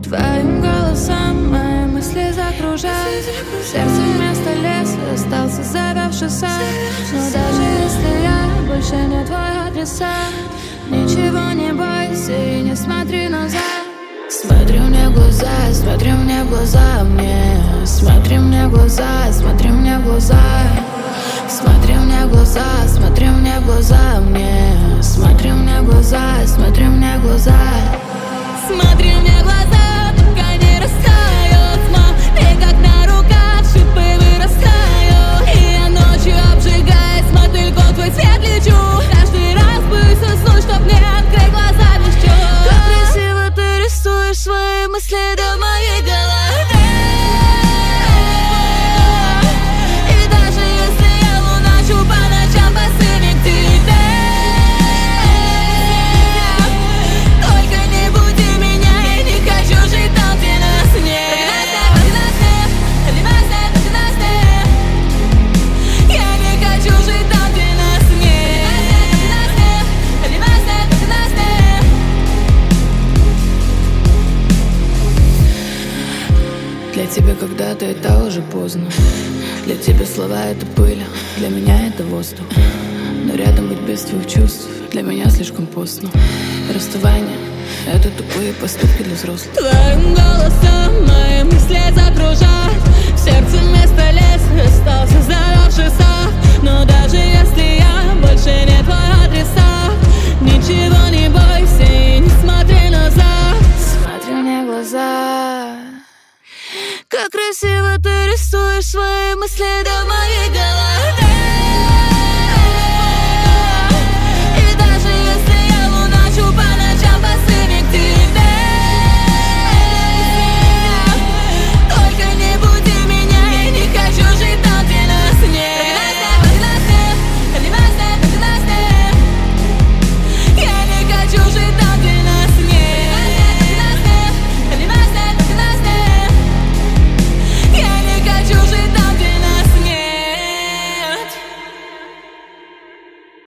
Твоим голосом мои мысли закружают. В сердце вместо леса остался завявший сад. Но даже если я больше не твой адресат, ничего не бойся и не смотри назад. Смотри мне в глаза, смотри мне в глаза мне. Смотри мне в глаза, смотри мне в глаза. Смотри мне в глаза, смотри мне в глаза мне. Смотри мне в глаза, смотри мне в глаза. Смотри мне в глаза, пока не растает тьма. Ты как на руках шипы вырастаю. И я ночью обжигаясь, мотыльком твой цвет лечу. Каждый раз боюсь уснуть, чтоб не открыть глаза без чувств. Как красиво ты рисуешь свои мысли до моей головы. И даже если я луначу по ночам босыми к тебе, только не буди меня, я не хочу жить там, где нас нет. Я не хочу жить там, где нас нет. Для тебя когда-то это уже поздно. Для тебя слова это пыль, для меня это воздух. Но рядом быть без твоих чувств для меня слишком поздно. Расставание — это тупые поступки для взрослых. Твоим голосом мои мысли закружат. В сердце вместо леса остался заросший сад. Но даже если я больше не твой адресат, ничего не бойся и не смотри назад. Смотри мне в глаза. Как красиво ты рисуешь свои мысли до моей головы.